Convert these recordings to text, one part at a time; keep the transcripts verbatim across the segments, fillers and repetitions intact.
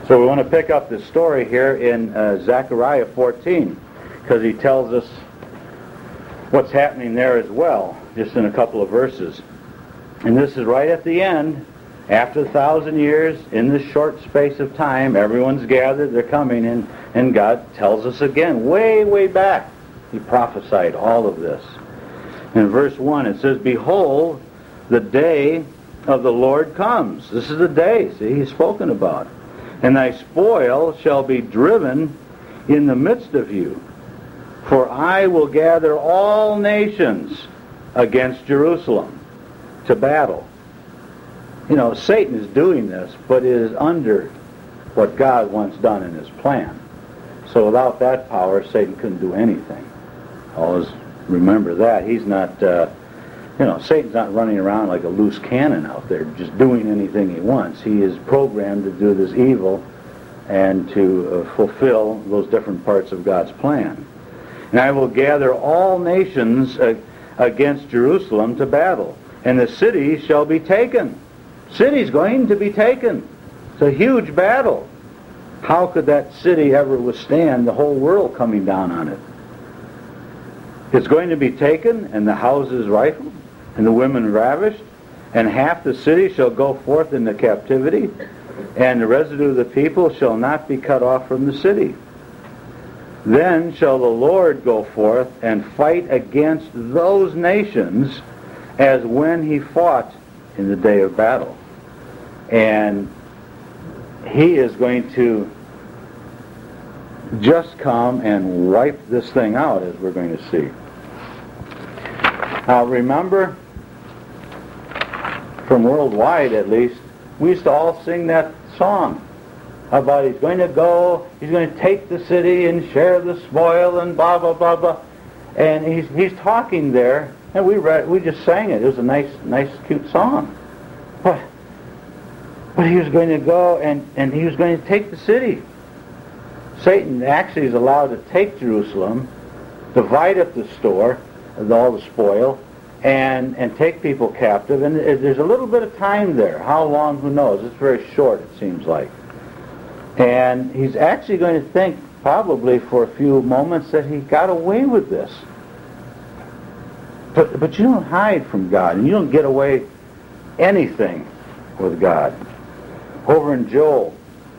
So we want to pick up this story here in uh, Zechariah fourteen, because he tells us what's happening there as well, just in a couple of verses. And this is right at the end, after a thousand years, in this short space of time, everyone's gathered, they're coming, and, and God tells us again, way, way back, he prophesied all of this. In verse one, it says, "Behold, the day of the Lord comes." This is the day, see, he's spoken about. "And thy spoil shall be driven in the midst of you. For I will gather all nations against Jerusalem to battle." You know, Satan is doing this, but it is under what God wants done in his plan. So without that power, Satan couldn't do anything. Always remember that. He's not, uh, you know, Satan's not running around like a loose cannon out there just doing anything he wants. He is programmed to do this evil and to uh, fulfill those different parts of God's plan. "And I will gather all nations uh, against Jerusalem to battle, and the city shall be taken." City's going to be taken. It's a huge battle. How could that city ever withstand the whole world coming down on it? It's going to be taken, and the houses rifled, and the women ravished, and half the city shall go forth into captivity, and the residue of the people shall not be cut off from the city. Then shall the Lord go forth and fight against those nations as when he fought in the day of battle. And he is going to just come and wipe this thing out, as we're going to see. Now remember, from worldwide at least, we used to all sing that song about he's going to go, he's going to take the city and share the spoil and blah, blah, blah, blah. And he's he's talking there, and we read, we just sang it. It was a nice, nice, cute song. But, but he was going to go and, and he was going to take the city. Satan actually is allowed to take Jerusalem, divide up the store, all the spoil, and, and take people captive. And there's a little bit of time there. How long, who knows? It's very short, it seems like. And he's actually going to think, probably for a few moments, that he got away with this. But, but you don't hide from God, and you don't get away anything with God. Over in Joel,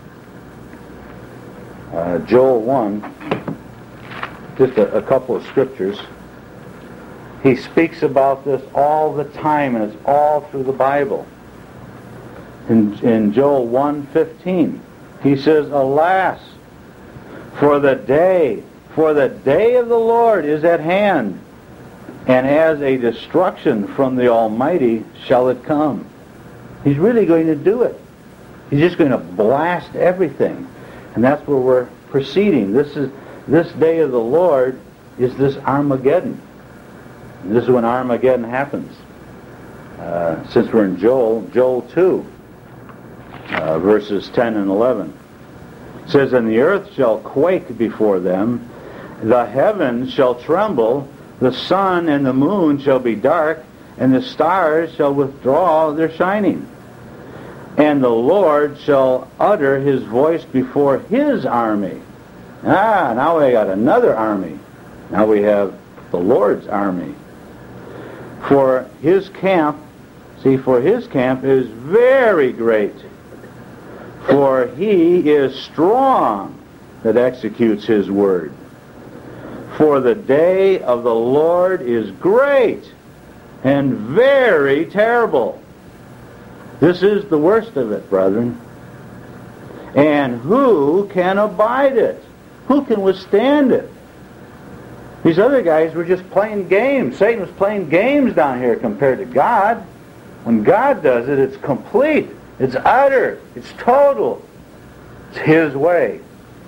uh, Joel one, just a, a couple of scriptures, he speaks about this all the time, and it's all through the Bible. In, in Joel one fifteen, he says, "Alas, for the day, for the day of the Lord is at hand, and as a destruction from the Almighty shall it come." He's really going to do it. He's just going to blast everything. And that's where we're proceeding. This is this day of the Lord is this Armageddon. And this is when Armageddon happens. Uh, since we're in Joel, Joel two, uh, verses ten and eleven. It says, "And the earth shall quake before them, the heavens shall tremble, the sun and the moon shall be dark, and the stars shall withdraw their shining. And the Lord shall utter his voice before his army." Ah, now we got another army. Now we have the Lord's army. "For his camp," see, "for his camp is very great. For he is strong that executes his word. For the day of the Lord is great and very terrible." This is the worst of it, brethren. "And who can abide it?" Who can withstand it? These other guys were just playing games. Satan was playing games down here compared to God. When God does it, it's complete. It's utter. It's total. It's his way.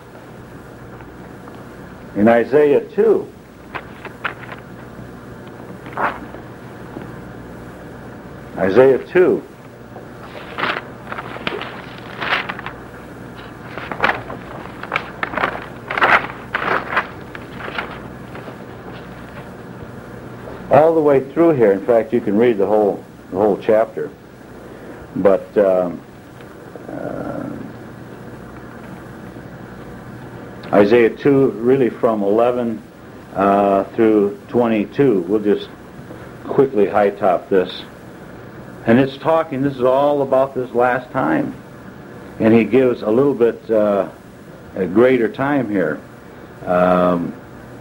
In Isaiah two, Isaiah two, all the way through here. In fact, you can read the whole the whole chapter. But um, uh, Isaiah two, really from eleven uh, through twenty-two. We'll just quickly high top this. And it's talking, this is all about this last time. And he gives a little bit uh, a greater time here. Um,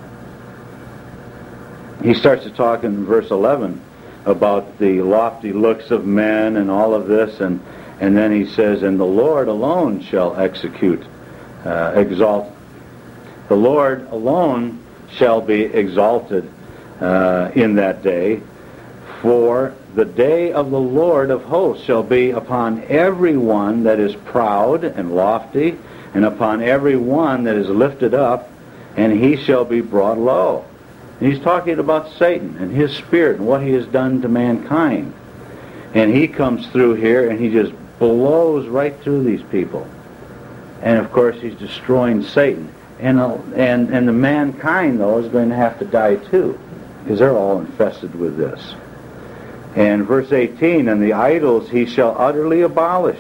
he starts to talk in verse eleven about the lofty looks of men and all of this, and, and then he says, and the Lord alone shall execute, uh, exalt. The Lord alone shall be exalted uh, in that day, for the day of the Lord of hosts shall be upon every one that is proud and lofty, and upon every one that is lifted up, and he shall be brought low. And he's talking about Satan and his spirit and what he has done to mankind. And he comes through here and he just blows right through these people. And of course he's destroying Satan. And, uh, and, and the mankind, though, is going to have to die too, because they're all infested with this. And verse eighteen, and the idols he shall utterly abolish,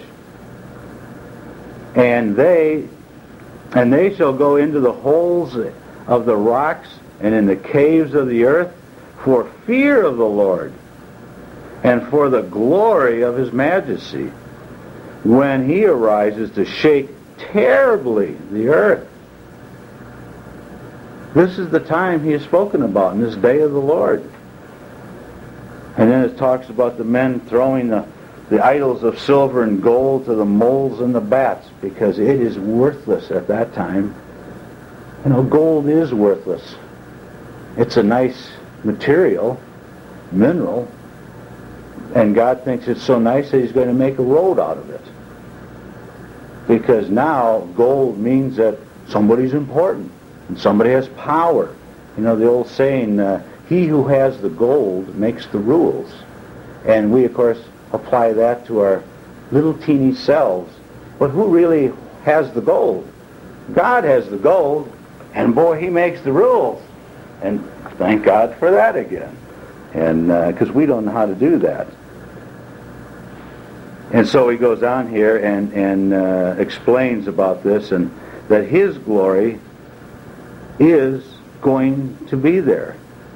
and they and they shall go into the holes of the rocks and in the caves of the earth for fear of the Lord and for the glory of his majesty, when he arises to shake terribly the earth. This is the time he is spoken about in this day of the Lord. And then it talks about the men throwing the, the idols of silver and gold to the moles and the bats, because it is worthless at that time. You know, gold is worthless. It's a nice material, mineral, and God thinks it's so nice that he's going to make a road out of it. Because now gold means that somebody's important and somebody has power. You know, the old saying, uh, he who has the gold makes the rules. And we, of course, apply that to our little teeny selves. But who really has the gold? God has the gold, and boy, he makes the rules. And thank God for that again. And because uh, we don't know how to do that. And so he goes on here and, and uh, explains about this, and that his glory is going to be there.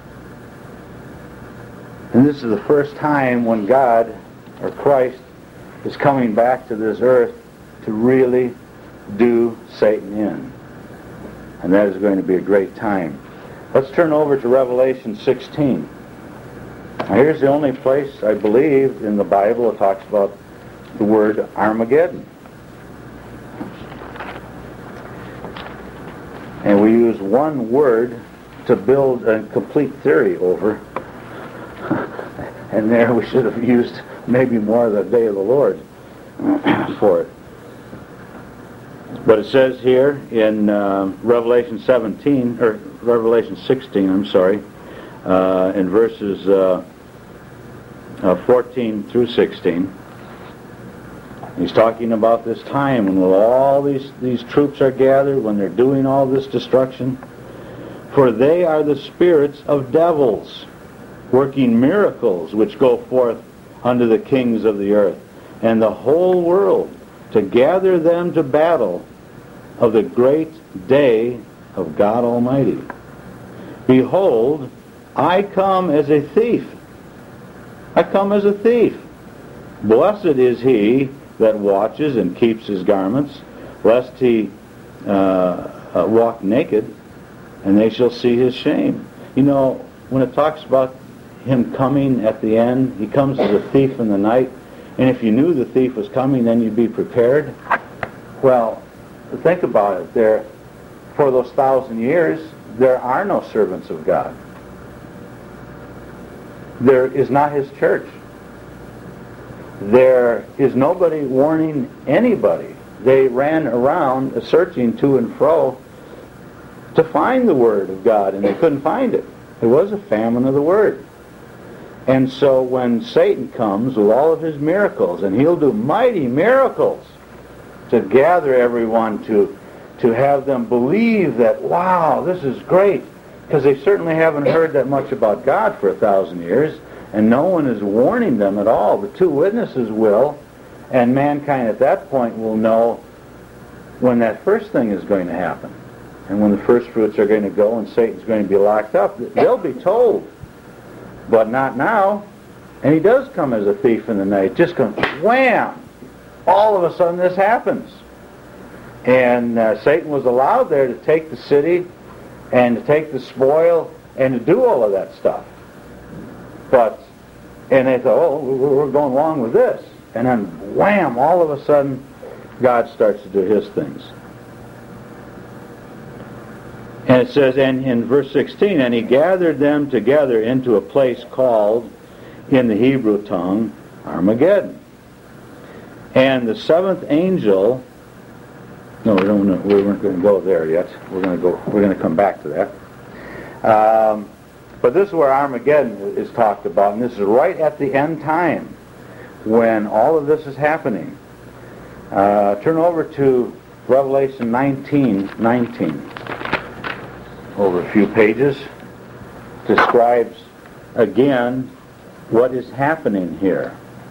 And this is the first time when God, or Christ, is coming back to this earth to really do Satan in. And that is going to be a great time. Let's turn over to Revelation sixteen. Now here's the only place, I believe, in the Bible that talks about the word Armageddon. And we use one word to build a complete theory over. And there we should have used maybe more of the day of the Lord for it. But it says here in uh, Revelation seventeen, or Revelation sixteen, I'm sorry, uh, in verses uh, uh, fourteen through sixteen, he's talking about this time when all these, these troops are gathered, when they're doing all this destruction. For they are the spirits of devils, working miracles which go forth unto the kings of the earth and the whole world, to gather them to battle of the great day of God Almighty. Behold, I come as a thief. I come as a thief. Blessed is he that watches and keeps his garments, lest he uh, uh, walk naked, and they shall see his shame. You know, when it talks about him coming at the end, he comes as a thief in the night, and if you knew the thief was coming, then you'd be prepared. Well, think about it. There, for those thousand years, there are no servants of God. There is not his church. There is nobody warning anybody. They ran around searching to and fro to find the Word of God, and they couldn't find it. There was a famine of the Word. And so when Satan comes with all of his miracles, and he'll do mighty miracles to gather everyone, to, to have them believe that, wow, this is great, because they certainly haven't heard that much about God for a thousand years, and no one is warning them at all. The two witnesses will, and mankind at that point will know when that first thing is going to happen. and when the first fruits are going to go and Satan's going to be locked up, they'll be told. But not now. And he does come as a thief in the night. Just comes, wham! All of a sudden this happens. And uh, Satan was allowed there to take the city and to take the spoil and to do all of that stuff. But, and they thought, oh, we're going along with this. And then wham, all of a sudden God starts to do his things. And it says, and in verse sixteen, and he gathered them together into a place called, in the Hebrew tongue, Armageddon. And the seventh angel, no, we don't. We weren't going to go there yet. We're going to go. We're going to come back to that. Um, but this is where Armageddon is talked about, and this is right at the end time when all of this is happening. Uh, turn over to Revelation nineteen nineteen. Over a few pages, describes again what is happening here.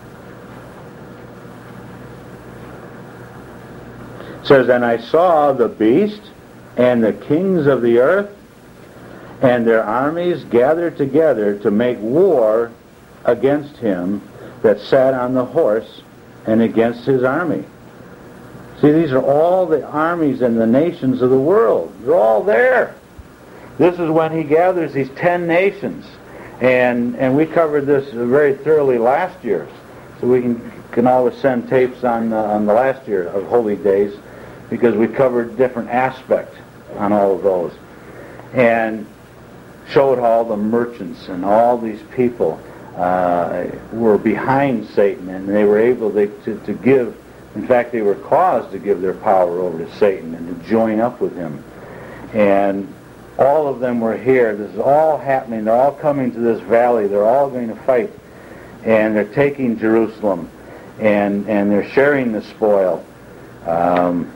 It says, and I saw the beast and the kings of the earth and their armies gathered together to make war against him that sat on the horse and against his army. See, these are all the armies and the nations of the world. They're all there. This is when he gathers these ten nations. And and we covered this very thoroughly last year. So we can, can always send tapes on, uh, on the last year of Holy Days, because we covered different aspects on all of those. And showed how all the merchants and all these people uh, were behind Satan, and they were able to, to, to give, in fact they were caused to give their power over to Satan and to join up with him. And all of them were here. This is all happening. They're all coming to this valley. They're all going to fight. And they're taking Jerusalem. And, and they're sharing the spoil. Um,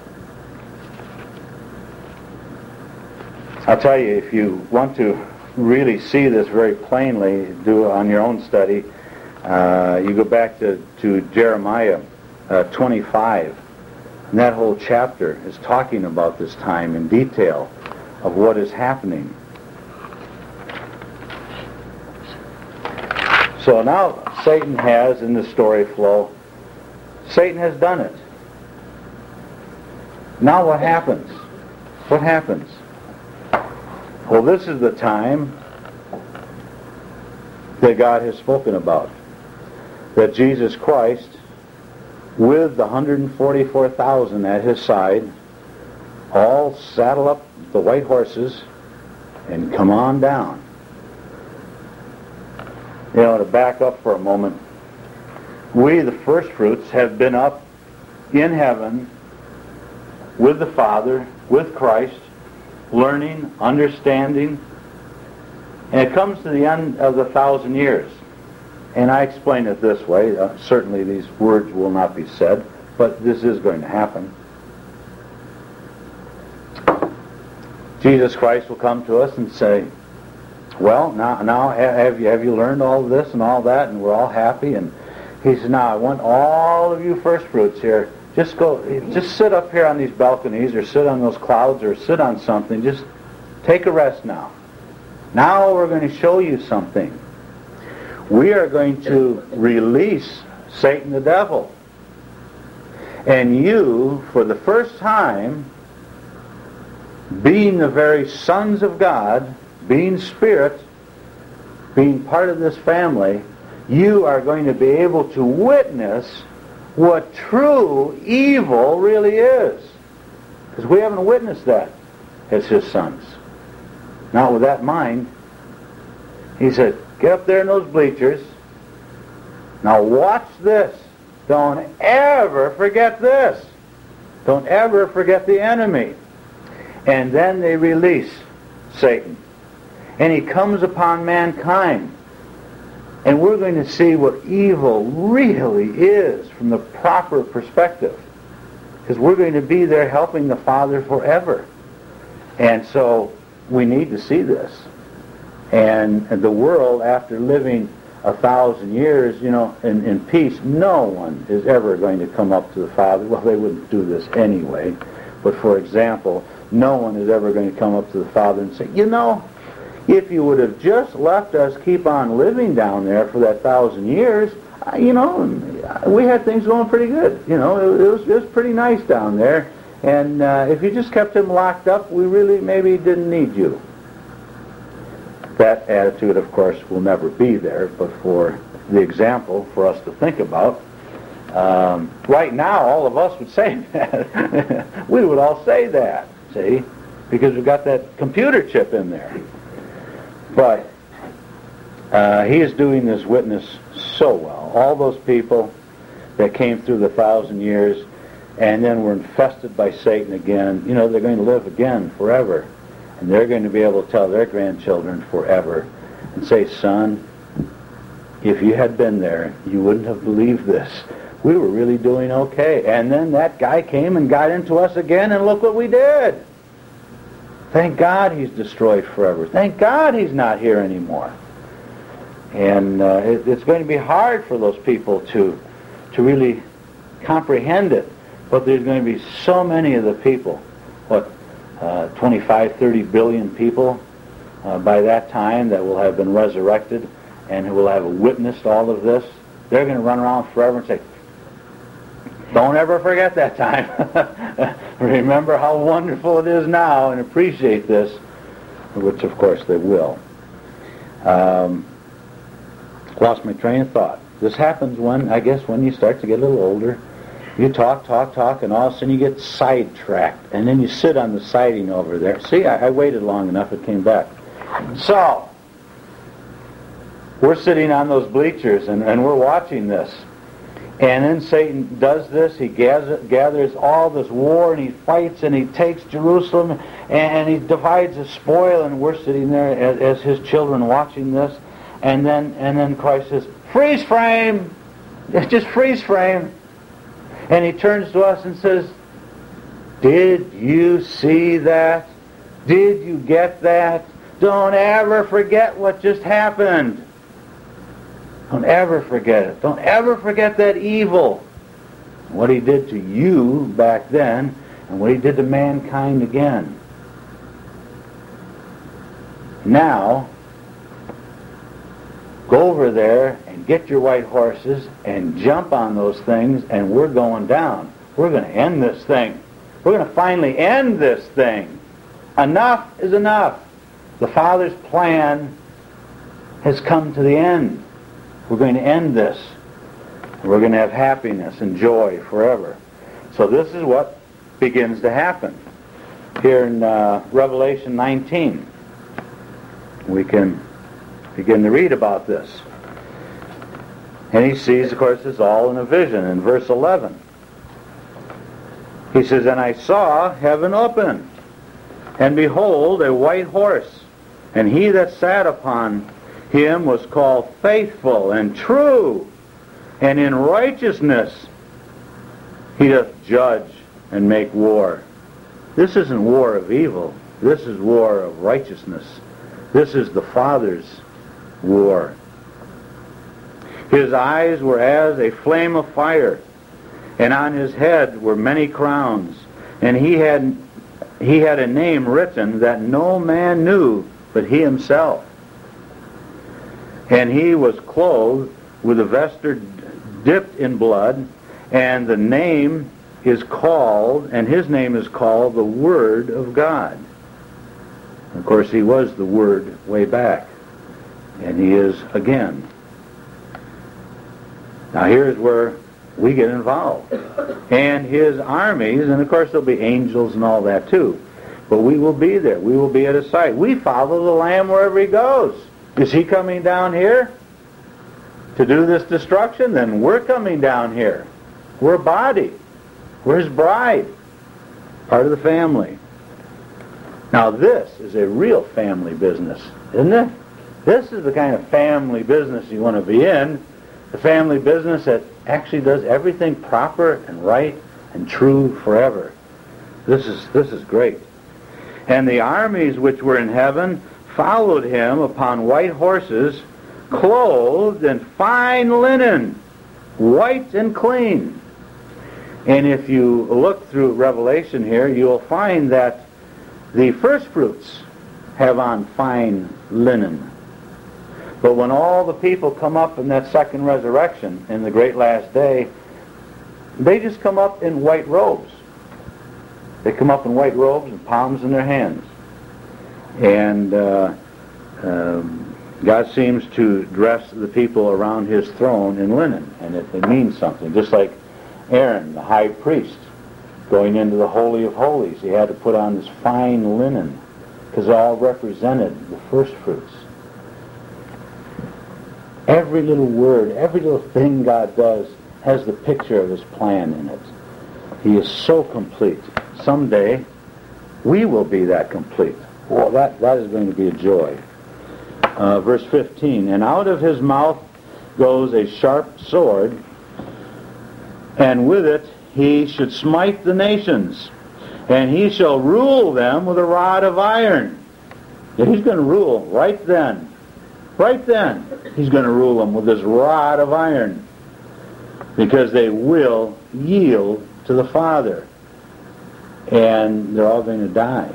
I'll tell you, if you want to really see this very plainly, do it on your own study. Uh, you go back to, to Jeremiah uh, twenty-five. And that whole chapter is talking about this time in detail of what is happening. So now Satan has, in the story flow, Satan has done it. Now what happens? What happens? Well, this is the time that God has spoken about. That Jesus Christ, with the one hundred forty-four thousand at his side, all saddle up the white horses and come on down. You know, to back up for a moment, we, the first fruits, have been up in heaven with the Father, with Christ, learning, understanding, and it comes to the end of the thousand years. And I explain it this way. Uh, certainly these words will not be said, but this is going to happen. Jesus Christ will come to us and say, well, now, now have you have you learned all of this and all that, and we're all happy. And he said, now I want all of you first fruits here, just go, just sit up here on these balconies, or sit on those clouds, or sit on something. Just take a rest now. Now we're going to show you something. We are going to release Satan the devil. And you, for the first time, being the very sons of God, being spirit, being part of this family, you are going to be able to witness what true evil really is. Because we haven't witnessed that as his sons. Not with that mind. He said, get up there in those bleachers. Now watch this. Don't ever forget this. Don't ever forget the enemy. And then they release Satan. And he comes upon mankind. And we're going to see what evil really is from the proper perspective. Because we're going to be there helping the Father forever. And so we need to see this. And the world, after living a thousand years, you know, in, in peace, no one is ever going to come up to the Father. Well, they wouldn't do this anyway. But for example, no one is ever going to come up to the Father and say, you know, if you would have just left us keep on living down there for that thousand years, uh, you know, we had things going pretty good. You know, it, it, was, it was pretty nice down there. And uh, if you just kept him locked up, we really maybe didn't need you. That attitude, of course, will never be there, but for the example for us to think about, um, right now all of us would say that. We would all say that, see, because we've got that computer chip in there. But uh, he is doing this witness so well. All those people that came through the thousand years and then were infested by Satan again, you know, they're going to live again forever. And they're going to be able to tell their grandchildren forever and say, son, if you had been there, you wouldn't have believed this. We were really doing okay. And then that guy came and got into us again, and look what we did. Thank God he's destroyed forever. Thank God he's not here anymore. And uh, it, it's going to be hard for those people to, to really comprehend it. But there's going to be so many of the people, what, uh, twenty-five, thirty billion people uh, by that time that will have been resurrected and who will have witnessed all of this. They're going to run around forever and say, don't ever forget that time. Remember how wonderful it is now and appreciate this, which of course they will. Um, lost my train of thought. This happens when, I guess, when you start to get a little older. You talk, talk, talk, and all of a sudden you get sidetracked. And then you sit on the siding over there. See, I, I waited long enough, it came back. So, we're sitting on those bleachers and, and we're watching this. And then Satan does this. He gather, gathers all this war and he fights and he takes Jerusalem and, and he divides the spoil, and we're sitting there as, as his children watching this. And then, and then Christ says, freeze frame! Just freeze frame! And he turns to us and says, did you see that? Did you get that? Don't ever forget what just happened. Don't ever forget it. Don't ever forget that evil. What he did to you back then and what he did to mankind again. Now, go over there and get your white horses and jump on those things, and we're going down. We're going to end this thing. We're going to finally end this thing. Enough is enough. The Father's plan has come to the end. We're going to end this. We're going to have happiness and joy forever. So this is what begins to happen. Here in uh, Revelation nineteen, we can begin to read about this. And he sees, of course, it's all in a vision. In verse eleven, he says, and I saw heaven open, and behold, a white horse, and he that sat upon him was called Faithful and True, and in righteousness he doth judge and make war. This isn't war of evil. This is war of righteousness. This is the Father's war. His eyes were as a flame of fire, and on his head were many crowns, and he had he had a name written that no man knew but he himself. And he was clothed with a vesture dipped in blood, and the name is called, and his name is called the Word of God. Of course, he was the Word way back, and he is again. Now here's where we get involved. And his armies, and of course there'll be angels and all that too, but we will be there. We will be at his side. We follow the Lamb wherever he goes. Is he coming down here to do this destruction? Then we're coming down here. We're a body. We're his bride. Part of the family. Now this is a real family business, isn't it? This is the kind of family business you want to be in. The family business that actually does everything proper and right and true forever. This is this is great. And the armies which were in heaven followed him upon white horses, clothed in fine linen, white and clean. And if you look through Revelation here, you will find that the first fruits have on fine linen. But when all the people come up in that second resurrection, in the great last day, they just come up in white robes. They come up in white robes and palms in their hands. And uh, um, God seems to dress the people around his throne in linen, and it, it means something. Just like Aaron, the high priest, going into the Holy of Holies, he had to put on this fine linen, because it all represented the first fruits. Every little word, every little thing God does has the picture of his plan in it. He is so complete. Someday, we will be that complete. Well, that, that is going to be a joy. Uh, verse fifteen, and out of his mouth goes a sharp sword, and with it he should smite the nations, and he shall rule them with a rod of iron. Yeah, he's going to rule right then. Right then, he's going to rule them with his rod of iron, because they will yield to the Father, and they're all going to die.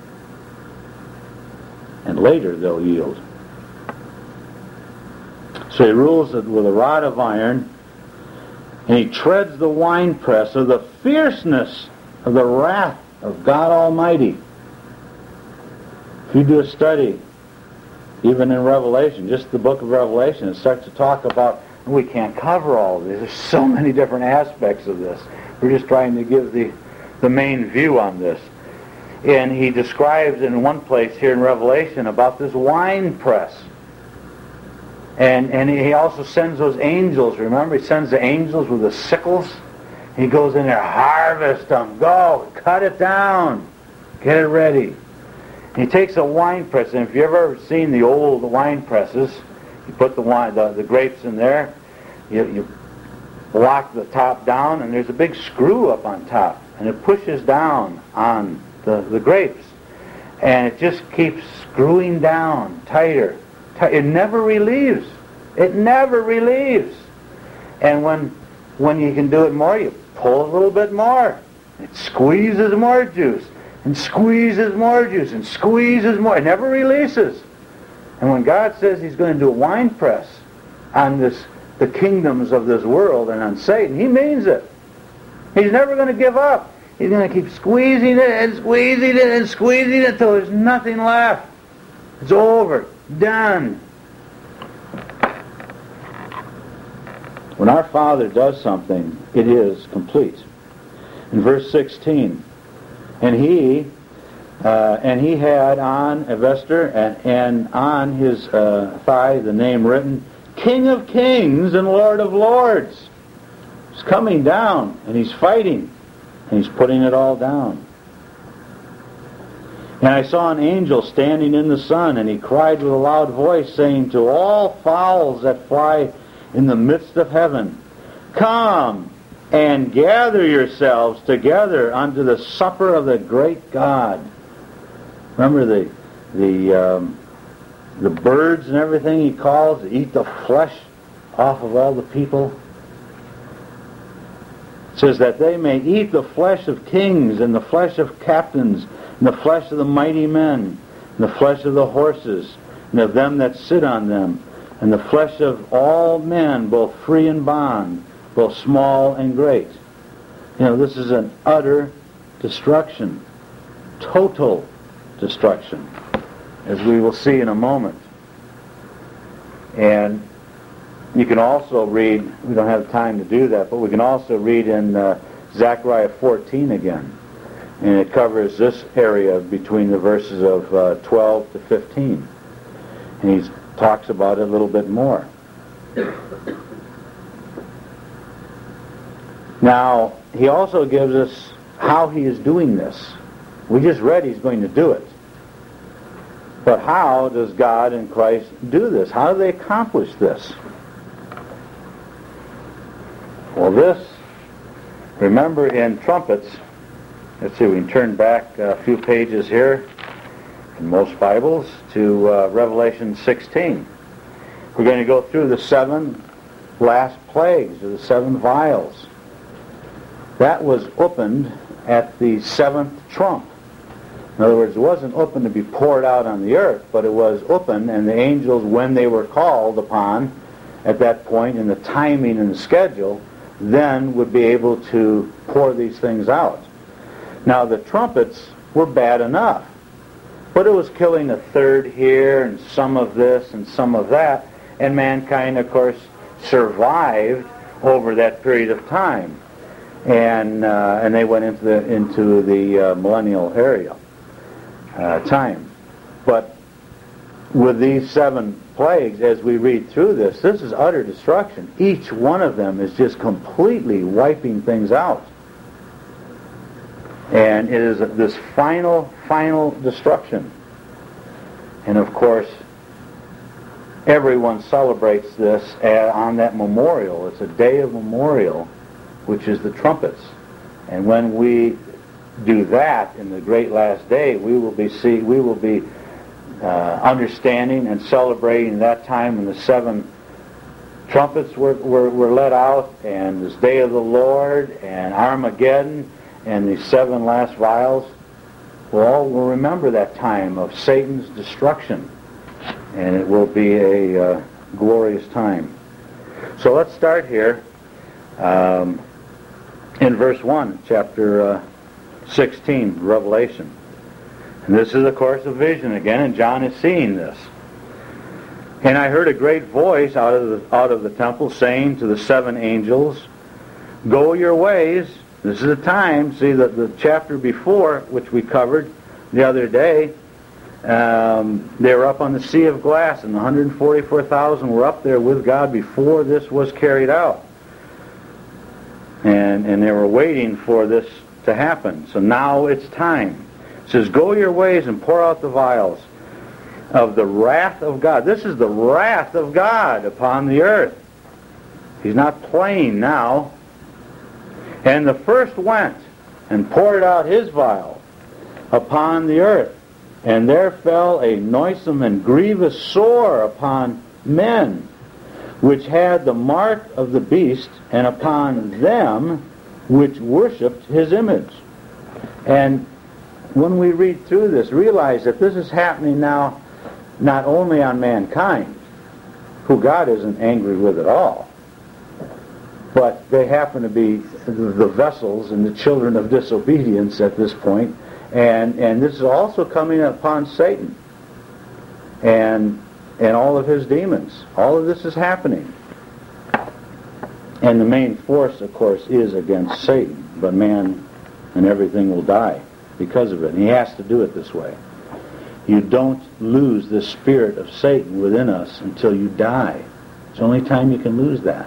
And later they'll yield. So he rules it with a rod of iron, and he treads the winepress of the fierceness of the wrath of God Almighty. If you do a study, even in Revelation, just the book of Revelation, it starts to talk about, we can't cover all of this. There's so many different aspects of this. We're just trying to give the, the main view on this. And he describes in one place here in Revelation about this wine press. And, and he also sends those angels, remember? He sends the angels with the sickles. He goes in there, harvest them, go, cut it down, get it ready. He takes a wine press, and if you've ever seen the old wine presses, you put the wine, the, the grapes in there, you, you lock the top down, and there's a big screw up on top, and it pushes down on the, the grapes, and it just keeps screwing down tighter. tighter. It never relieves. It never relieves. And when when you can do it more, you pull a little bit more. It squeezes more juice. And squeezes more juice, and squeezes more. It never releases. And when God says he's going to do a wine press on this, the kingdoms of this world and on Satan, he means it. He's never going to give up. He's going to keep squeezing it and squeezing it and squeezing it until there's nothing left. It's over. Done. When our Father does something, it is complete. In verse sixteen, And he, uh, and he had on a vesture and, and on his uh, thigh the name written, King of Kings and Lord of Lords. He's coming down, and he's fighting, and he's putting it all down. And I saw an angel standing in the sun, and he cried with a loud voice, saying to all fowls that fly in the midst of heaven, Come and gather yourselves together unto the supper of the great God. Remember the the um, the birds and everything he calls to eat the flesh off of all the people? It says that they may eat the flesh of kings and the flesh of captains and the flesh of the mighty men and the flesh of the horses and of them that sit on them and the flesh of all men, both free and bond, both small and great. You know, this is an utter destruction, total destruction, as we will see in a moment. And you can also read, we don't have time to do that, but we can also read in uh, Zechariah fourteen again. And it covers this area between the verses of uh, twelve to fifteen. And he talks about it a little bit more. Now, he also gives us how he is doing this. We just read he's going to do it. But how does God in Christ do this? How do they accomplish this? Well, this, remember in trumpets, let's see, we can turn back a few pages here in most Bibles to uh, Revelation sixteen. We're going to go through the seven last plagues, or the seven vials. That was opened at the seventh trump. In other words, it wasn't open to be poured out on the earth, but it was open, and the angels, when they were called upon at that point in the timing and the schedule, then would be able to pour these things out. Now, the trumpets were bad enough, but it was killing a third here and some of this and some of that, and mankind, of course, survived over that period of time, and uh, and they went into the into the uh, millennial area uh, time. But with these seven plagues, as we read through this, this is utter destruction. Each one of them is just completely wiping things out. And it is this final, final destruction. And of course, everyone celebrates this on that memorial. It's a day of memorial, which is the trumpets. And when we do that in the great last day, we will be see, we will be uh, understanding and celebrating that time when the seven trumpets were, were, were let out, and this day of the Lord, and Armageddon, and the seven last vials. We'll all will remember that time of Satan's destruction, and it will be a uh, glorious time. So let's start here um, in verse one, chapter uh, sixteen, Revelation. And this is, of course, a vision again, and John is seeing this. And I heard a great voice out of the, out of the temple saying to the seven angels, "Go your ways." This is the time, see, the, the chapter before, which we covered the other day, um, they were up on the Sea of Glass, and the one hundred forty-four thousand were up there with God before this was carried out. And, and they were waiting for this to happen. So now it's time. It says, "Go your ways and pour out the vials of the wrath of God." This is the wrath of God upon the earth. He's not playing now. "And the first went and poured out his vial upon the earth, and there fell a noisome and grievous sore upon men, which had the mark of the beast, and upon them which worshipped his image." And when we read through this, realize that this is happening now not only on mankind, who God isn't angry with at all, but they happen to be the vessels and the children of disobedience at this point. And and this is also coming upon Satan and and all of his demons. All of this is happening. And the main force, of course, is against Satan. But man and everything will die because of it. And he has to do it this way. You don't lose the spirit of Satan within us until you die. It's the only time you can lose that.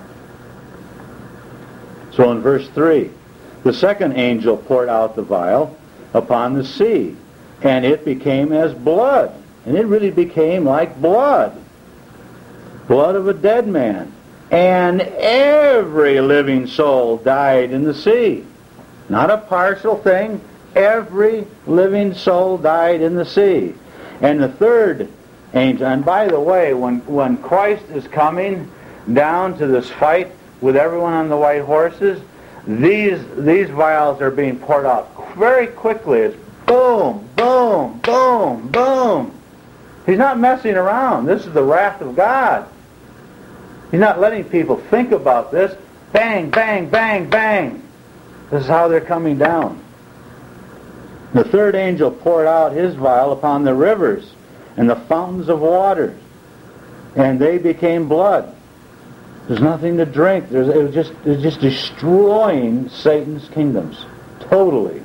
So in verse three, the second angel poured out the vial upon the sea, and it became as blood. And it really became like blood. Blood of a dead man. And every living soul died in the sea. Not a partial thing. Every living soul died in the sea. And the third angel, and by the way, when, when Christ is coming down to this fight with everyone on the white horses, these these vials are being poured out very quickly. It's boom, boom, boom, boom. He's not messing around. This is the wrath of God. He's not letting people think about this. Bang, bang, bang, bang. This is how they're coming down. The third angel poured out his vial upon the rivers and the fountains of waters, and they became blood. There's nothing to drink. There's, it was just, it was just destroying Satan's kingdoms. Totally.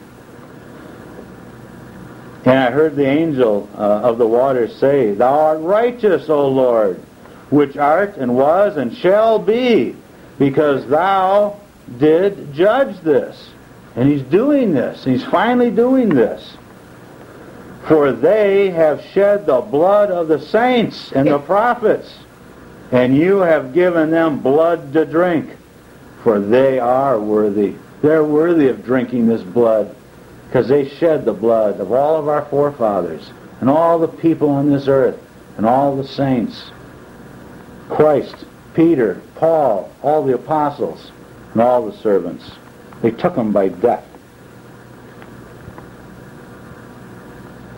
And I heard the angel uh, of the waters say, "Thou art righteous, O Lord, which art and was and shall be, because thou did judge this." And he's doing this. He's finally doing this. "For they have shed the blood of the saints and the prophets, and you have given them blood to drink, for they are worthy." They're worthy of drinking this blood, because they shed the blood of all of our forefathers and all the people on this earth and all the saints. Christ, Peter, Paul, all the apostles, and all the servants. They took them by death.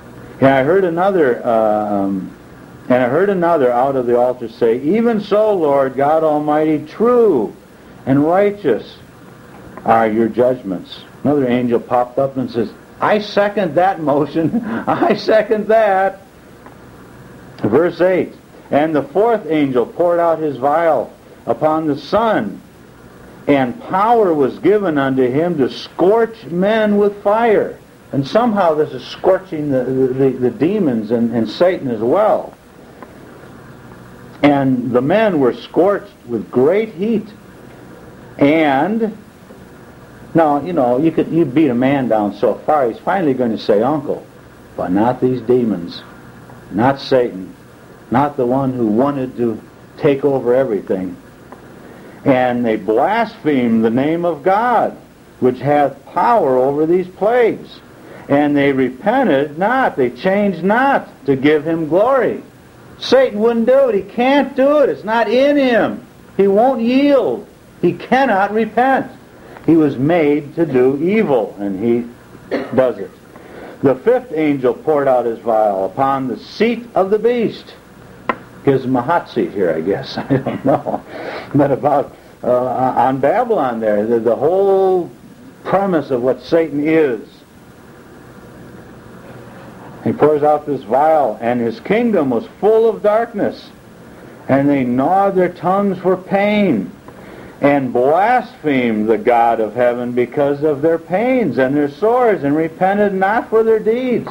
And I heard another, uh, um, and I heard another out of the altar say, "Even so, Lord God Almighty, true and righteous are your judgments." Another angel popped up and says, "I second that motion. I second that." Verse eight, "And the fourth angel poured out his vial upon the sun, and power was given unto him to scorch men with fire." And somehow this is scorching the, the, the demons and, and Satan as well. And the men were scorched with great heat. And now, you know, you could you beat a man down so far, he's finally going to say, "Uncle," but not these demons, not Satan, not the one who wanted to take over everything. "And they blasphemed the name of God, which hath power over these plagues. And they repented not," they changed not, "to give him glory." Satan wouldn't do it. He can't do it. It's not in him. He won't yield. He cannot repent. He was made to do evil, and he does it. "The fifth angel poured out his vial upon the seat of the beast." Gives him a hot seat here, I guess. I don't know. But about uh, on Babylon there, the, the whole premise of what Satan is. He pours out this vial, and his kingdom was full of darkness. And they gnawed their tongues for pain, and blasphemed the God of heaven because of their pains and their sores, and repented not for their deeds.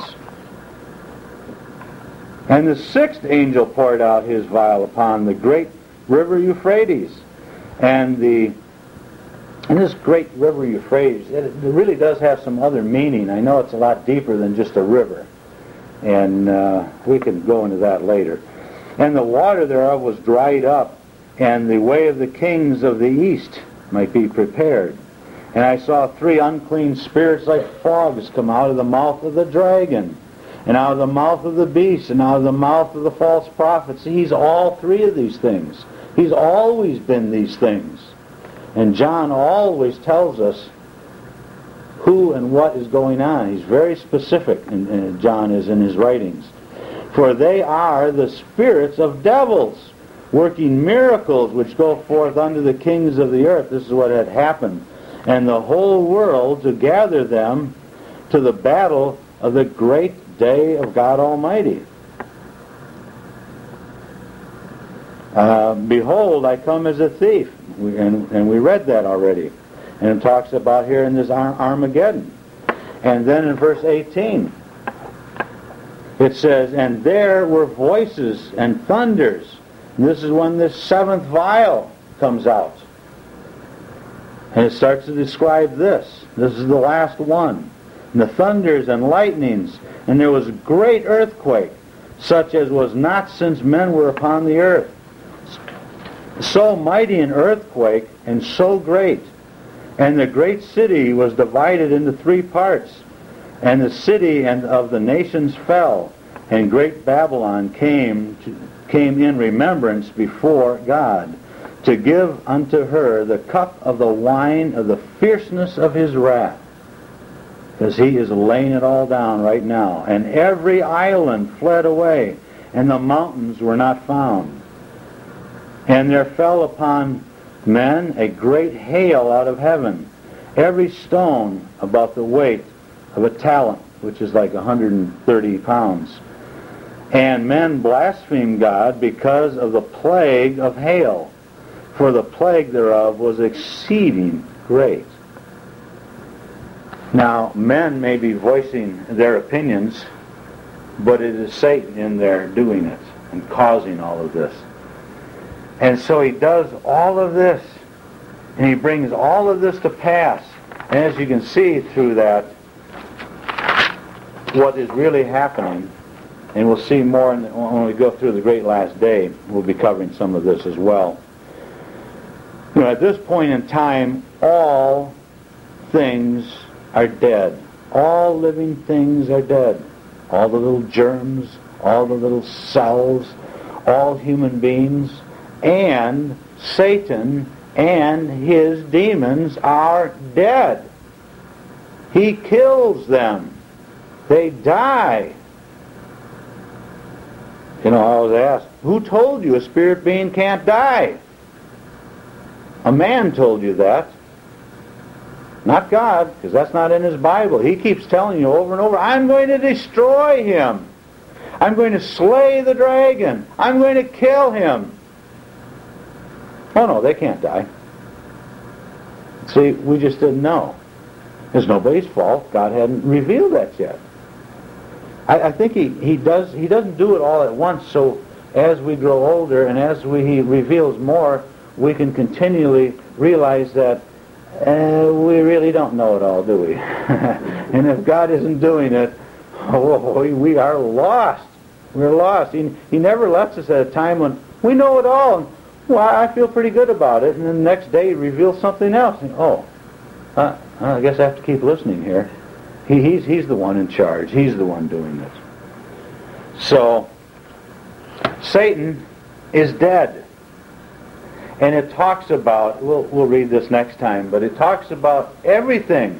"And the sixth angel poured out his vial upon the great river Euphrates." And the and this great river Euphrates, it, it really does have some other meaning. I know it's a lot deeper than just a river. And uh, we can go into that later. "And the water thereof was dried up, and the way of the kings of the east might be prepared. And I saw three unclean spirits like frogs come out of the mouth of the dragon, and out of the mouth of the beast, and out of the mouth of the false prophet." See, he's all three of these things. He's always been these things. And John always tells us who and what is going on. He's very specific, and, and John is in his writings. "For they are the spirits of devils, working miracles which go forth unto the kings of the earth." This is what had happened. "And the whole world to gather them to the battle of the great day of God Almighty. Uh, Behold, I come as a thief." We, and, and we read that already. And it talks about here in this Ar- Armageddon. And then in verse eighteen, it says, "And there were voices and thunders." And this is when this seventh vial comes out. And it starts to describe this. This is the last one. "And the thunders and lightnings, and there was a great earthquake, such as was not since men were upon the earth. So mighty an earthquake, and so great. And the great city was divided into three parts. And the city and of the nations fell, and great Babylon came to, came in remembrance before God, to give unto her the cup of the wine of the fierceness of his wrath." Because he is laying it all down right now. "And every island fled away, and the mountains were not found. And there fell upon men a great hail out of heaven, every stone about the weight of a talent," which is like one hundred thirty pounds. "And men blasphemed God because of the plague of hail, for the plague thereof was exceeding great." Now, men may be voicing their opinions, but it is Satan in there doing it and causing all of this. And so he does all of this, and he brings all of this to pass. And as you can see through that, what is really happening, and we'll see more in the, when we go through the great last day, we'll be covering some of this as well. You know, at this point in time, all things are dead. All living things are dead. All the little germs, all the little cells, all human beings, and Satan and his demons are dead. He kills them. They die. You know, I was asked, who told you a spirit being can't die? A man told you that. Not God, because that's not in his Bible. He keeps telling you over and over, I'm going to destroy him. I'm going to slay the dragon. I'm going to kill him. Oh no, they can't die. See, we just didn't know. It's nobody's fault. God hadn't revealed that yet. I, I think he, he does he doesn't do it all at once, so as we grow older and as we, he reveals more, we can continually realize that uh, we really don't know it all, do we? And if God isn't doing it, oh, we, we are lost. We're lost. He, he never lets us at a time when we know it all. And, well, I feel pretty good about it. And then the next day he reveals something else. And, oh, uh, I guess I have to keep listening here. He, he's, he's the one in charge. He's the one doing this. So, Satan is dead. And it talks about, we'll, we'll read this next time, but it talks about everything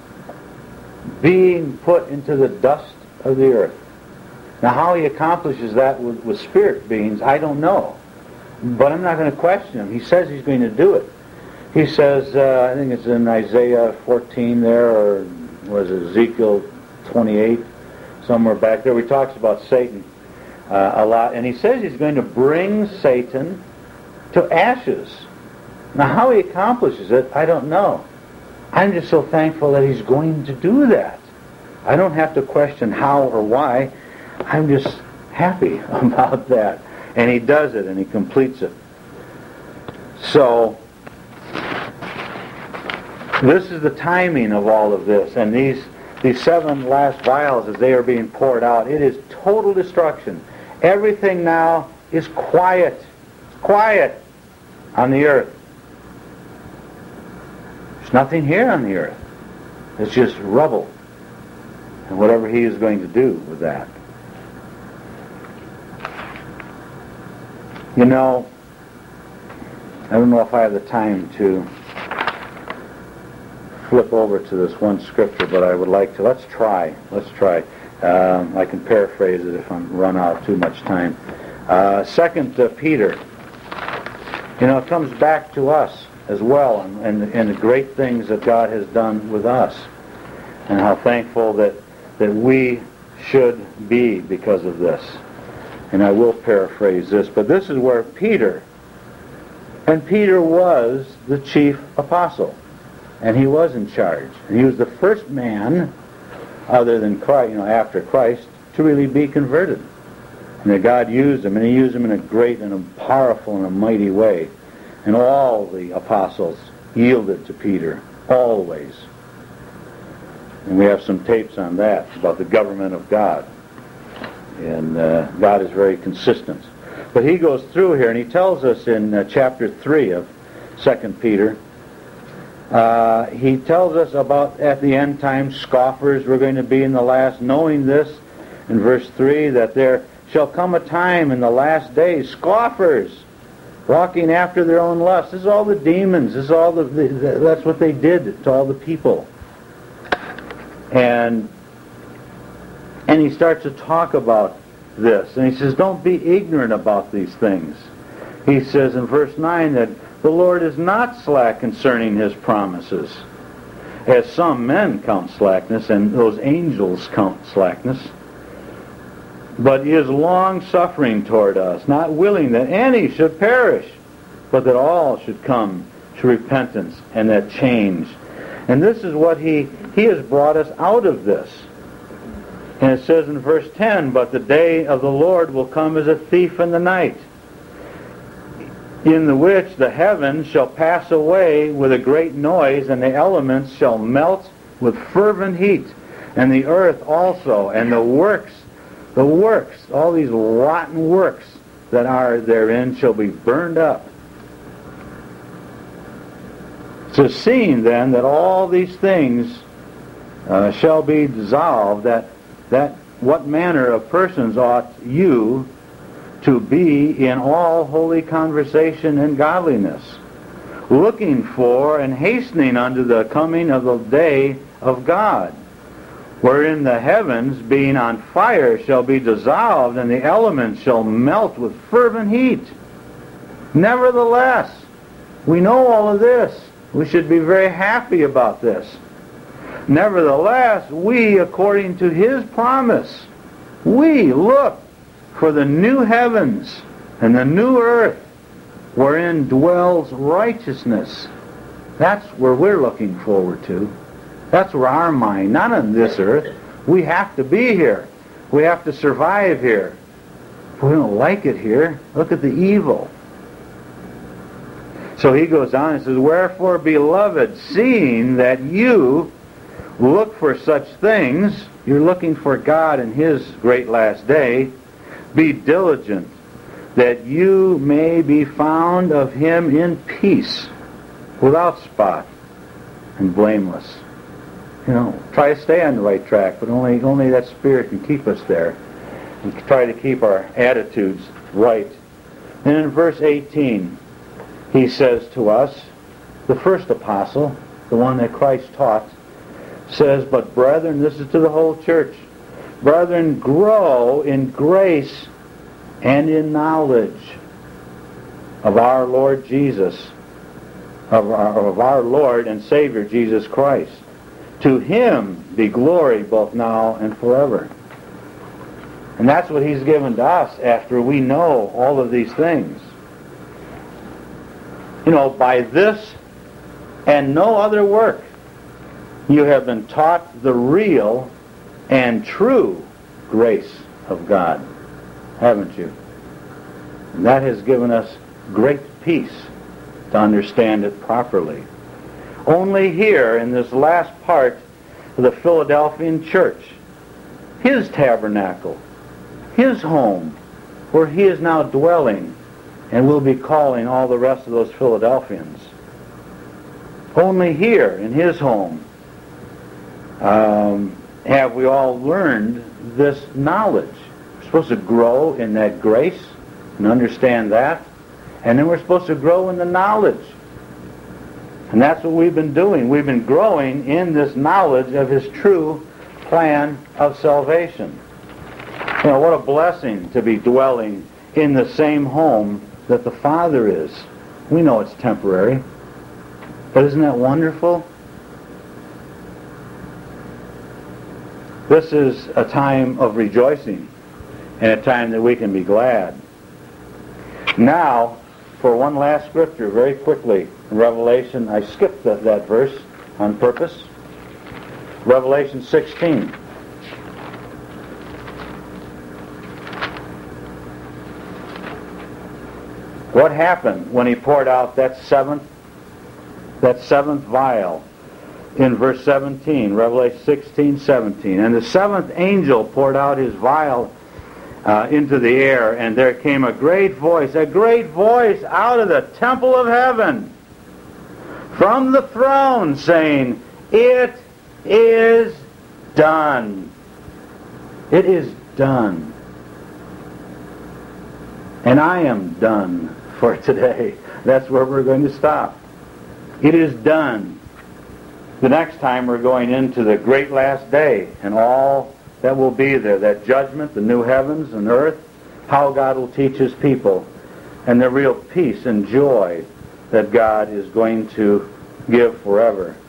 being put into the dust of the earth. Now, how he accomplishes that with, with spirit beings, I don't know. But I'm not going to question him. He says he's going to do it. He says, uh, I think it's in Isaiah fourteen there, or was it Ezekiel twenty-eight, somewhere back there, where he talks about Satan uh, a lot. And he says he's going to bring Satan to ashes. Now, how he accomplishes it, I don't know. I'm just so thankful that he's going to do that. I don't have to question how or why. I'm just happy about that. And he does it, and he completes it. So, this is the timing of all of this. And these, these seven last vials, as they are being poured out, it is total destruction. Everything now is quiet. Quiet on the earth. There's nothing here on the earth. It's just rubble. And whatever he is going to do with that. You know, I don't know if I have the time to flip over to this one scripture, but I would like to. Let's try. Let's try. Um, I can paraphrase it if I run out of too much time. Uh, Second uh, Peter. You know, it comes back to us as well, and, and, and the great things that God has done with us, and how thankful that, that we should be because of this. And I will paraphrase this, but this is where Peter, and Peter was the chief apostle, and he was in charge. And he was the first man, other than Christ, you know, after Christ, to really be converted. And that God used him, and he used him in a great and a powerful and a mighty way. And all the apostles yielded to Peter, always. And we have some tapes on that, about the government of God. And uh, God is very consistent. But he goes through here, and he tells us in uh, chapter three of Second Peter, uh, he tells us about at the end time scoffers were going to be in the last, knowing this in verse three, that there shall come a time in the last days, scoffers, walking after their own lusts. This is all the demons. This is all the, the, the that's what they did to all the people. And And he starts to talk about this. And he says, don't be ignorant about these things. He says in verse nine that the Lord is not slack concerning his promises, as some men count slackness, and those angels count slackness. But he is long-suffering toward us, not willing that any should perish, but that all should come to repentance and that change. And this is what he, he has brought us out of this. And it says in verse ten, but the day of the Lord will come as a thief in the night, in the which the heavens shall pass away with a great noise, and the elements shall melt with fervent heat, and the earth also, and the works, the works, all these rotten works that are therein shall be burned up. So seeing then that all these things uh, shall be dissolved, that that what manner of persons ought you to be in all holy conversation and godliness, looking for and hastening unto the coming of the day of God, wherein the heavens, being on fire, shall be dissolved, and the elements shall melt with fervent heat. Nevertheless, we know all of this. We should be very happy about this. Nevertheless, we, according to his promise, we look for the new heavens and the new earth, wherein dwells righteousness. That's where we're looking forward to. That's where our mind, not on this earth. We have to be here. We have to survive here. If we don't like it here, look at the evil. So he goes on and says, wherefore, beloved, seeing that you look for such things, you're looking for God in his great last day, be diligent that you may be found of him in peace, without spot and blameless. You know, try to stay on the right track, but only only that Spirit can keep us there. And try to keep our attitudes right. And in verse eighteen, he says to us, the first apostle, the one that Christ taught, says, but brethren, this is to the whole church, brethren, grow in grace and in knowledge of our Lord Jesus, of our, of our Lord and Savior Jesus Christ. To him be glory both now and forever. And that's what he's given to us after we know all of these things. You know, by this and no other work, you have been taught the real and true grace of God, haven't you? And that has given us great peace to understand it properly. Only here in this last part of the Philadelphian church, his tabernacle, his home, where he is now dwelling and will be calling all the rest of those Philadelphians. Only here in his home um, have we all learned this knowledge. We're supposed to grow in that grace and understand that, and then we're supposed to grow in the knowledge. And that's what we've been doing. We've been growing in this knowledge of his true plan of salvation. You know, what a blessing to be dwelling in the same home that the Father is. We know it's temporary, but isn't that wonderful? This is a time of rejoicing and a time that we can be glad. Now, for one last scripture, very quickly, in Revelation, I skipped that, that verse on purpose. Revelation sixteen. What happened when he poured out that seventh, that seventh vial? In verse seventeen, Revelation sixteen, seventeen. And the seventh angel poured out his vial uh, into the air, and there came a great voice, a great voice out of the temple of heaven, from the throne, saying, it is done. It is done. And I am done for today. That's where we're going to stop. It is done. The next time we're going into the great last day and all that will be there, that judgment, the new heavens and earth, how God will teach his people, and the real peace and joy that God is going to give forever.